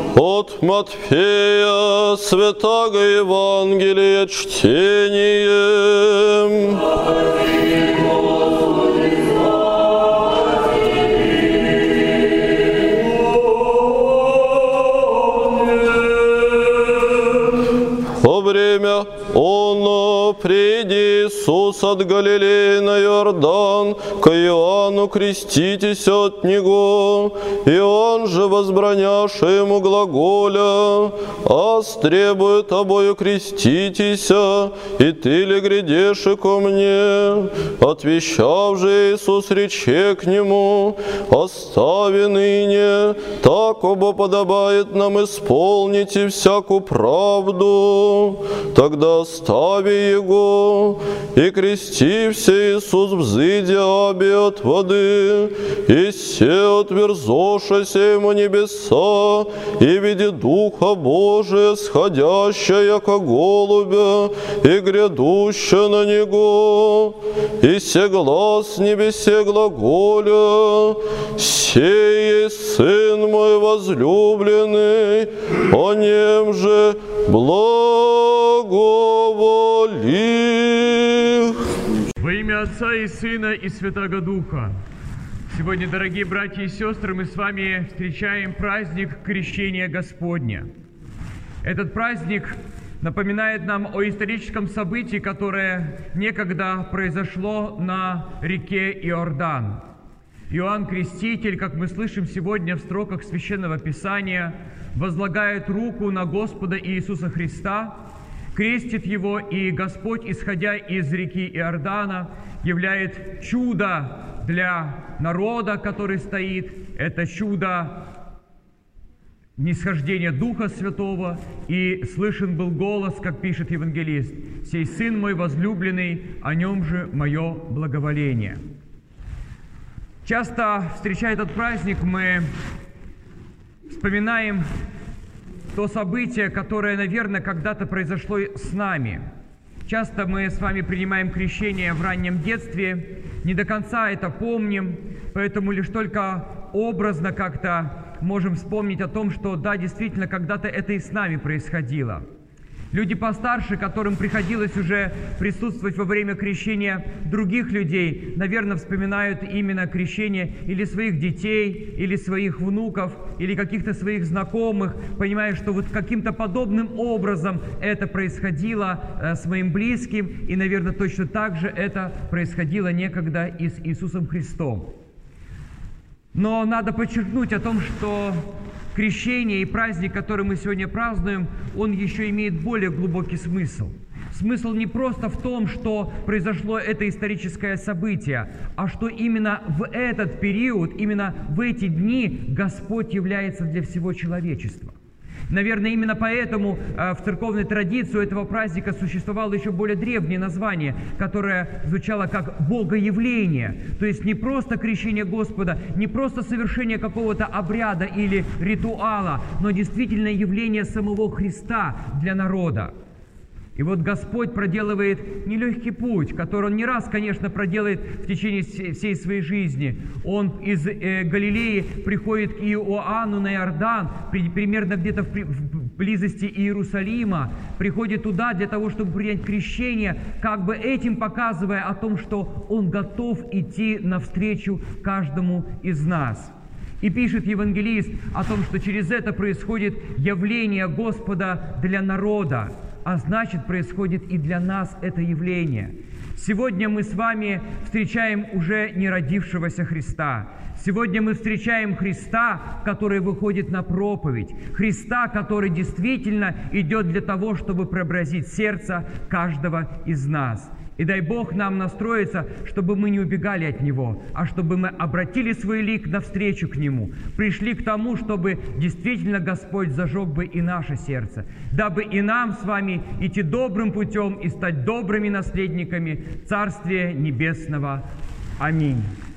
От Матфея Святаго Евангелия чтением. Во время оно приди Иисус от Галилеи на Иордан, к Иоанну креститесь от Него. Иоанн же, возбраняша ему глаголя, «Астребует тобою креститесь, и ты ли грядешь ко мне?» Отвещав же Иисус рече к нему, «Остави ныне, так обо подобает нам исполнить и всякую правду». Тогда остави его, и крестився Иисус взыдя обе от воды, и се отверзошася ему небеса, и види Духа Божия, сходящая яко голубя, и грядущая на него, и се глас в небесе глаголя, «Сей есть Сын мой возлюбленный, о нем же благоволи». Во имя Отца и Сына и Святаго Духа. Сегодня, дорогие братья и сестры, мы с вами встречаем праздник Крещения Господня. Этот праздник напоминает нам о историческом событии, которое некогда произошло на реке Иордан. Иоанн Креститель, как мы слышим сегодня в строках Священного Писания, возлагает руку на Господа Иисуса Христа, крестит Его, и Господь, исходя из реки Иордана, являет чудо для народа, который стоит. Это чудо нисхождения Духа Святого, и слышен был голос, как пишет евангелист, «Сей Сын мой возлюбленный, о нем же мое благоволение». Часто, встречая этот праздник, мы вспоминаем то событие, которое, наверное, когда-то произошло с нами. Часто мы с вами принимаем крещение в раннем детстве, не до конца это помним, поэтому лишь только образно как-то можем вспомнить о том, что да, действительно, когда-то это и с нами происходило. Люди постарше, которым приходилось уже присутствовать во время крещения других людей, наверное, вспоминают именно крещение или своих детей, или своих внуков, или каких-то своих знакомых, понимая, что вот каким-то подобным образом это происходило с моим близким, и, наверное, точно так же это происходило некогда и с Иисусом Христом. Но надо подчеркнуть о том, что крещение и праздник, который мы сегодня празднуем, он еще имеет более глубокий смысл. Смысл не просто в том, что произошло это историческое событие, а что именно в этот период, именно в эти дни Господь является для всего человечества. Наверное, именно поэтому в церковной традиции у этого праздника существовало еще более древнее название, которое звучало как «богоявление». То есть не просто крещение Господа, не просто совершение какого-то обряда или ритуала, но действительно явление самого Христа для народа. И вот Господь проделывает нелегкий путь, который Он не раз, конечно, проделает в течение всей своей жизни. Он из Галилеи приходит к Иоанну на Иордан, примерно где-то в близости Иерусалима, приходит туда для того, чтобы принять крещение, как бы этим показывая о том, что Он готов идти навстречу каждому из нас. И пишет евангелист о том, что через это происходит явление Господа для народа, а значит, происходит и для нас это явление. Сегодня мы с вами встречаем уже не родившегося Христа. Сегодня мы встречаем Христа, который выходит на проповедь. Христа, который действительно идет для того, чтобы преобразить сердце каждого из нас. И дай Бог нам настроиться, чтобы мы не убегали от Него, а чтобы мы обратили свой лик навстречу к Нему, пришли к тому, чтобы действительно Господь зажег бы и наше сердце, дабы и нам с вами идти добрым путем и стать добрыми наследниками Царствия Небесного. Аминь.